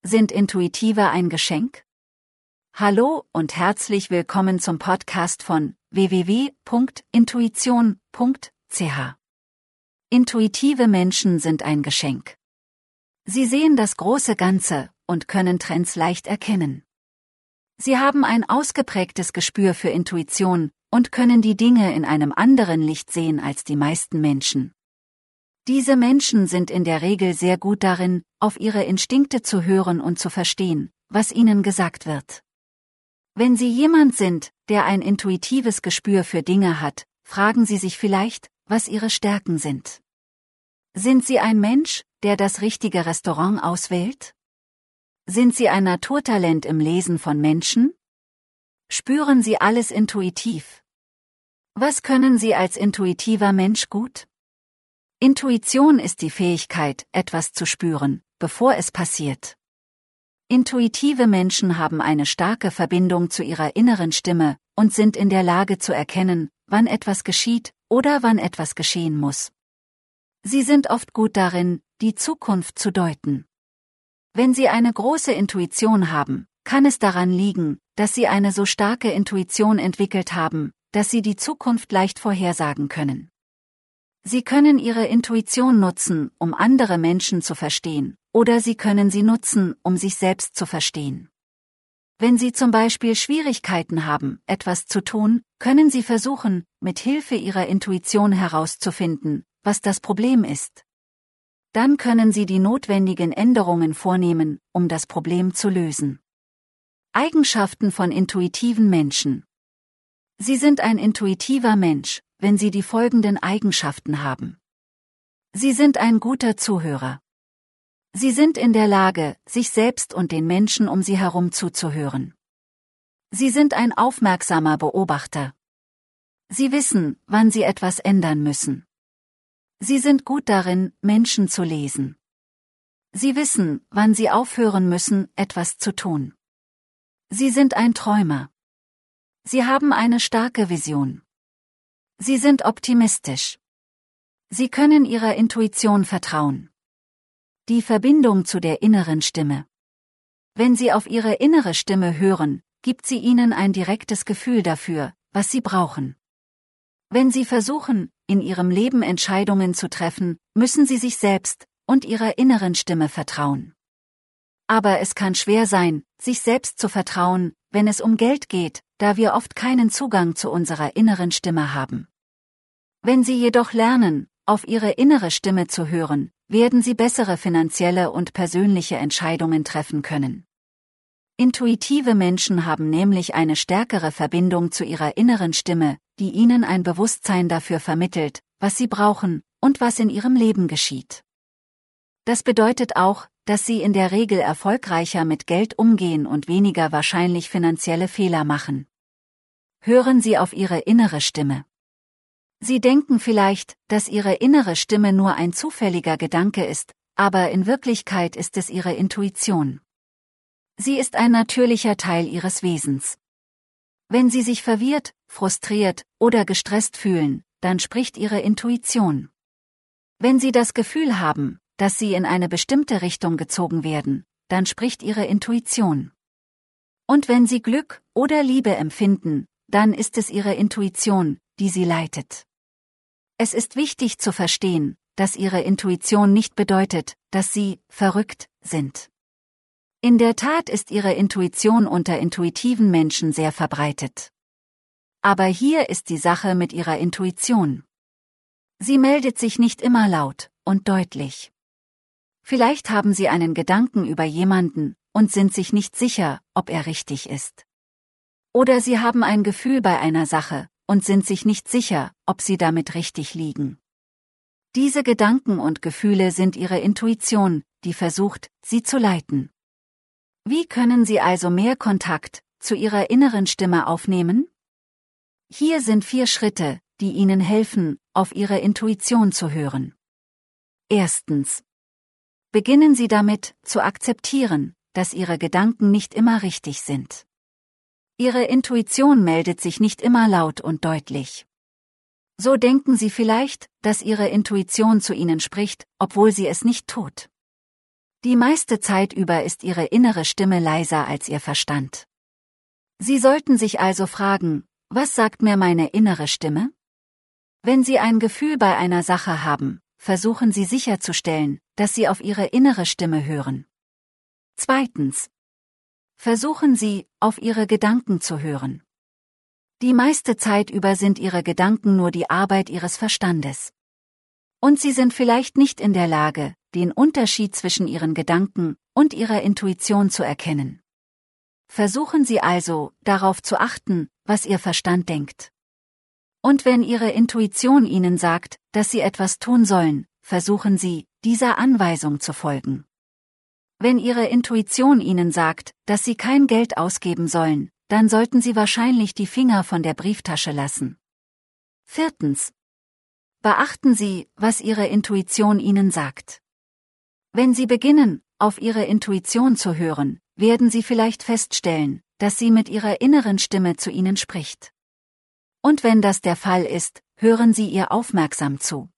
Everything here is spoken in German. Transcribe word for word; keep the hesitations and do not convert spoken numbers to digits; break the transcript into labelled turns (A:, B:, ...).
A: Sind Intuitive ein Geschenk? Hallo und herzlich willkommen zum Podcast von w w w punkt intuition punkt c h. Intuitive Menschen sind ein Geschenk. Sie sehen das große Ganze und können Trends leicht erkennen. Sie haben ein ausgeprägtes Gespür für Intuition und können die Dinge in einem anderen Licht sehen als die meisten Menschen. Diese Menschen sind in der Regel sehr gut darin, auf ihre Instinkte zu hören und zu verstehen, was ihnen gesagt wird. Wenn Sie jemand sind, der ein intuitives Gespür für Dinge hat, fragen Sie sich vielleicht, was Ihre Stärken sind. Sind Sie ein Mensch, der das richtige Restaurant auswählt? Sind Sie ein Naturtalent im Lesen von Menschen? Spüren Sie alles intuitiv? Was können Sie als intuitiver Mensch gut? Intuition ist die Fähigkeit, etwas zu spüren, bevor es passiert. Intuitive Menschen haben eine starke Verbindung zu ihrer inneren Stimme und sind in der Lage zu erkennen, wann etwas geschieht oder wann etwas geschehen muss. Sie sind oft gut darin, die Zukunft zu deuten. Wenn Sie eine große Intuition haben, kann es daran liegen, dass Sie eine so starke Intuition entwickelt haben, dass Sie die Zukunft leicht vorhersagen können. Sie können Ihre Intuition nutzen, um andere Menschen zu verstehen, oder Sie können sie nutzen, um sich selbst zu verstehen. Wenn Sie zum Beispiel Schwierigkeiten haben, etwas zu tun, können Sie versuchen, mit Hilfe Ihrer Intuition herauszufinden, was das Problem ist. Dann können Sie die notwendigen Änderungen vornehmen, um das Problem zu lösen. Eigenschaften von intuitiven Menschen. Sie sind ein intuitiver Mensch, wenn Sie die folgenden Eigenschaften haben. Sie sind ein guter Zuhörer. Sie sind in der Lage, sich selbst und den Menschen um Sie herum zuzuhören. Sie sind ein aufmerksamer Beobachter. Sie wissen, wann Sie etwas ändern müssen. Sie sind gut darin, Menschen zu lesen. Sie wissen, wann Sie aufhören müssen, etwas zu tun. Sie sind ein Träumer. Sie haben eine starke Vision. Sie sind optimistisch. Sie können Ihrer Intuition vertrauen. Die Verbindung zu der inneren Stimme. Wenn Sie auf Ihre innere Stimme hören, gibt sie Ihnen ein direktes Gefühl dafür, was Sie brauchen. Wenn Sie versuchen, in Ihrem Leben Entscheidungen zu treffen, müssen Sie sich selbst und Ihrer inneren Stimme vertrauen. Aber es kann schwer sein, sich selbst zu vertrauen, wenn es um Geld geht, da wir oft keinen Zugang zu unserer inneren Stimme haben. Wenn Sie jedoch lernen, auf Ihre innere Stimme zu hören, werden Sie bessere finanzielle und persönliche Entscheidungen treffen können. Intuitive Menschen haben nämlich eine stärkere Verbindung zu ihrer inneren Stimme, die ihnen ein Bewusstsein dafür vermittelt, was sie brauchen und was in ihrem Leben geschieht. Das bedeutet auch, dass sie in der Regel erfolgreicher mit Geld umgehen und weniger wahrscheinlich finanzielle Fehler machen. Hören Sie auf Ihre innere Stimme. Sie denken vielleicht, dass Ihre innere Stimme nur ein zufälliger Gedanke ist, aber in Wirklichkeit ist es Ihre Intuition. Sie ist ein natürlicher Teil Ihres Wesens. Wenn Sie sich verwirrt, frustriert oder gestresst fühlen, dann spricht Ihre Intuition. Wenn Sie das Gefühl haben, dass Sie in eine bestimmte Richtung gezogen werden, dann spricht Ihre Intuition. Und wenn Sie Glück oder Liebe empfinden, dann ist es Ihre Intuition, die Sie leitet. Es ist wichtig zu verstehen, dass Ihre Intuition nicht bedeutet, dass Sie verrückt sind. In der Tat ist Ihre Intuition unter intuitiven Menschen sehr verbreitet. Aber hier ist die Sache mit Ihrer Intuition. Sie meldet sich nicht immer laut und deutlich. Vielleicht haben Sie einen Gedanken über jemanden und sind sich nicht sicher, ob er richtig ist. Oder Sie haben ein Gefühl bei einer Sache und sind sich nicht sicher, ob Sie damit richtig liegen. Diese Gedanken und Gefühle sind Ihre Intuition, die versucht, Sie zu leiten. Wie können Sie also mehr Kontakt zu Ihrer inneren Stimme aufnehmen? Hier sind vier Schritte, die Ihnen helfen, auf Ihre Intuition zu hören. Erstens. Beginnen Sie damit, zu akzeptieren, dass Ihre Gedanken nicht immer richtig sind. Ihre Intuition meldet sich nicht immer laut und deutlich. So denken Sie vielleicht, dass Ihre Intuition zu Ihnen spricht, obwohl sie es nicht tut. Die meiste Zeit über ist Ihre innere Stimme leiser als Ihr Verstand. Sie sollten sich also fragen, was sagt mir meine innere Stimme? Wenn Sie ein Gefühl bei einer Sache haben, versuchen Sie sicherzustellen, dass Sie auf Ihre innere Stimme hören. Zweitens. Versuchen Sie, auf Ihre Gedanken zu hören. Die meiste Zeit über sind Ihre Gedanken nur die Arbeit Ihres Verstandes. Und Sie sind vielleicht nicht in der Lage, den Unterschied zwischen Ihren Gedanken und Ihrer Intuition zu erkennen. Versuchen Sie also, darauf zu achten, was Ihr Verstand denkt. Und wenn Ihre Intuition Ihnen sagt, dass Sie etwas tun sollen, versuchen Sie, dieser Anweisung zu folgen. Wenn Ihre Intuition Ihnen sagt, dass Sie kein Geld ausgeben sollen, dann sollten Sie wahrscheinlich die Finger von der Brieftasche lassen. Viertens. Beachten Sie, was Ihre Intuition Ihnen sagt. Wenn Sie beginnen, auf Ihre Intuition zu hören, werden Sie vielleicht feststellen, dass sie mit Ihrer inneren Stimme zu Ihnen spricht. Und wenn das der Fall ist, hören Sie ihr aufmerksam zu.